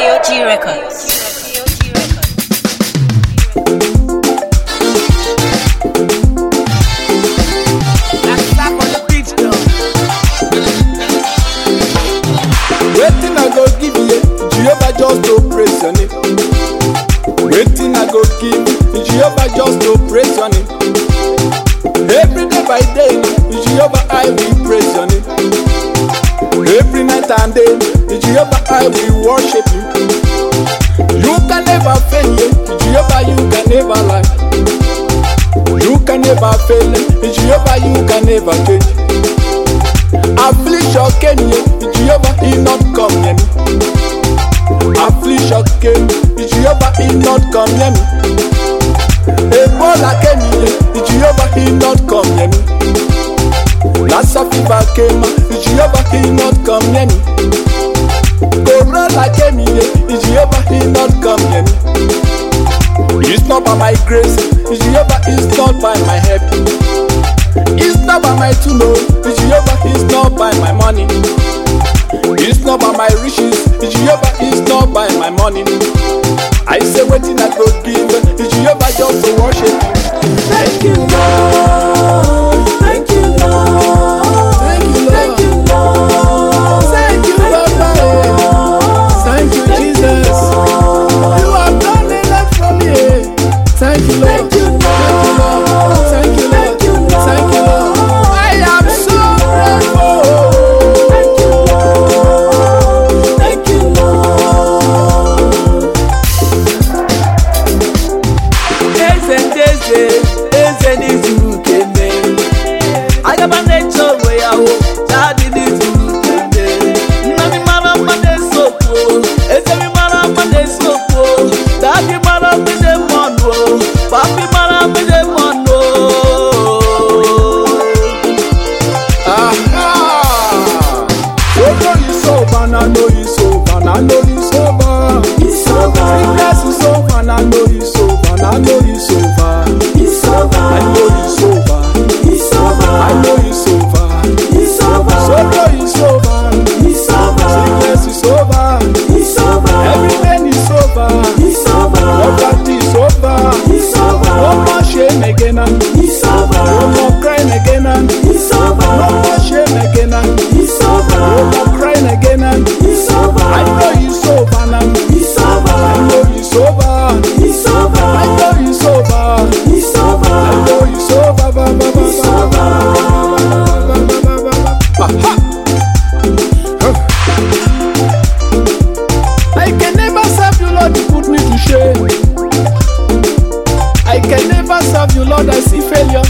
KOG Records. Waiting I go give you, Jehovah just to praise your name. Waiting I go give you, Jehovah just to praise your name. Every day by day, Jehovah I will praise your name. Every night and day, Jehovah I will worship you. You can never fail, Jehovah you can never lie. You can never fail, Jehovah you can never change. Affliction came here, Jehovah he not come near me. Affliction came, Jehovah he not come near me. Ebola came here, Jehovah he not come near me. Lassa fever came, Jehovah he not come near me. Corona came here, Jehovah he not come near me. It's not by my grace, Jehovah is not by my help. It's not by my tool, Jehovah is not by my money. It's not by my riches, Jehovah is not by my money. I say waiting I go give, Jehovah just to worship you. Thank you, Lord. Thank you, Lord. Thank you, Lord. Thank you, Lord. Thank you, Baba. Thank you, Jesus. You have done a lot for me. Thank you, Lord. Thank you, Lord. Thank you, Lord. Thank you, Lord. Thank you, Lord. I am so grateful. Thank you, Lord. Thank you, Lord. Eze n'izu keme agaba na-eche onwe ya hụ na-adị n'izu keme nna mi mara mma na-esokwu eze mi mara mma na-esokwu dadi mara mma na-emonụ papi mara mma na-emonụ. I know it's over, I know it's over. It's over. Sickness is over, I know it's over, I know it's over. It's over. I know it's over. It's over. I know it's over. It's over. Sorrow is over. It's over. Sickness is over. It's over. Everything is over. It's over. Poverty is over. It's over. No more shame again. It's over. No more crying again. It's over. No more shame again. It's over. No more crying again. It's over. I know it's over now. It's over. I know it's over. It's over. I know it's over. It's over. I know it's over. It's over. I can never serve you, Lord, you put me to shame. I can never serve you, Lord, I see failure.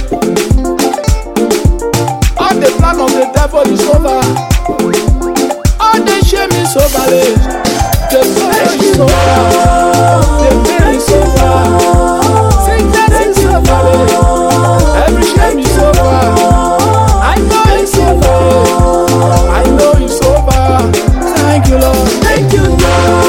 All the plan of the devil is over. All the shame is over. The sorrow is over. The pain is over. Sickness is over. Every shame is over. I know it's over. I know it's over. Thank you, Lord. Thank you, Lord.